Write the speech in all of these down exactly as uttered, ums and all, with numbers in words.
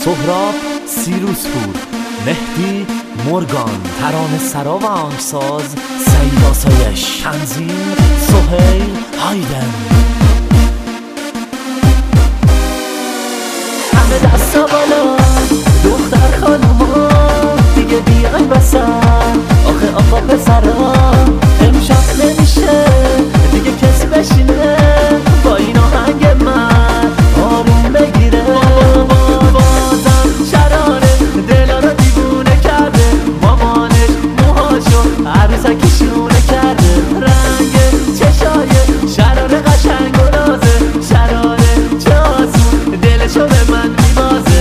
سهراب سیروسپور، مهدی مورگان، ترانه سرا و آهنگساز سعید آسایش، تنظیم سهیل هایدن. همه دستا بالا دختر خانوما دیگه بیاین بسن، آخه آقا پسرا امشب نمیشه دیگه کسی بشینه با این آهنگ من آروم بگیره. بازم شراره دلا رو دیوونه کرده، مامانش موهاشو عروسکی شونه کرده، رنگ چشای شراره قشنگ و نازه، شراره چه آسون دلشو به من میبازه.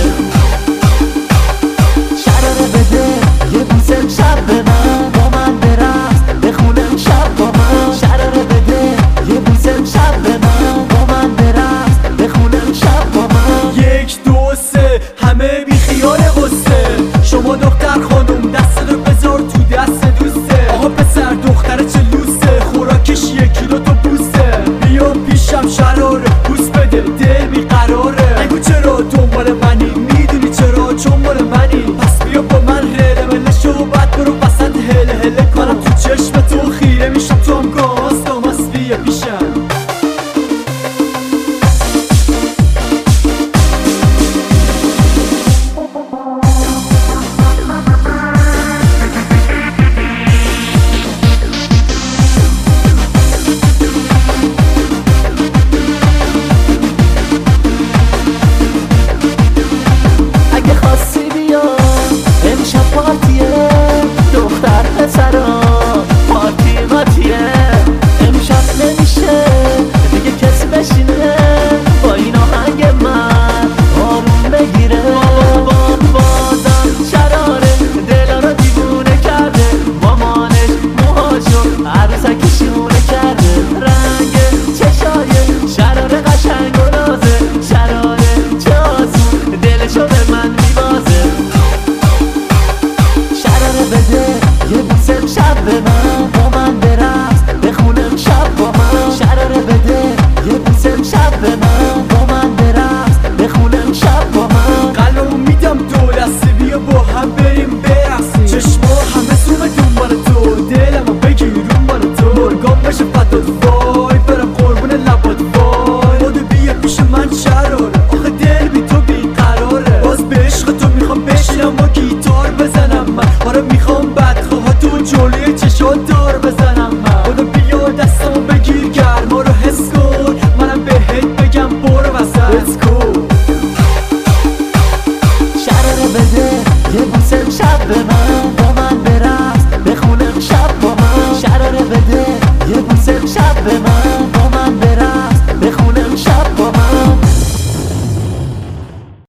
شراره بده یه بوسه امشب به من، با من برقص بخونه امشب با من. شراره بده یه بوسه امشب به من، با من برقص بخونه امشب با من. یک دو سه همه بی خیال قصه، شما دختر خانم دست رو بذار تو دست دوسته. آقا پسر دختر چه لوسه، خوراکش یک کیلو تو بوسه. بیا پیشم شراره بوس بده دل بیقراره، نگو چرا دنبال منی، میدونی چرا چون مال منی. پس بیا با من رله مله شو بعد برو بسط هله هله کنم تو چشم تو خیره میشم، تو هم گاز داماس بیا پیشم. پارتیه دختر پسرا پارتی ماتیه، امشب نمیشه دیگه کسی بشینه با این آهنگ من آروم بگیره. بازم شراره دلا رو دیوونه کرده، مامانش موهاشو عروسکی شونه کرده، رنگ چشای شراره قشنگ و نازه، شراره چه آسون دلشو به من میبازه. بده یه بوسه امشب به من، با من برقص بخونه امشب با من. شراره بده یه بوسه امشب به من، با من برقص بخونه امشب با من. قلبمو میدم دو دسته بیا با هم بریم برقصیم، چشما همه زوم دنبال تو، دلمو بگیر اون بال تو. مورگان بشه فتات وای برم قربون لبات وای، بودو بیا پیش من شراره آخه دل بی تو بیقراره. باز به عشق تو میخوام بشینم با گیتار بزنم من، آره میخوام بدخواه تو جلوی چشات دار بزنم من. بودو بیا دستمو بگیر گرما رو حس کن، منم بهت بگم برو وسط کن. شراره بده یه بوسه امشب به من،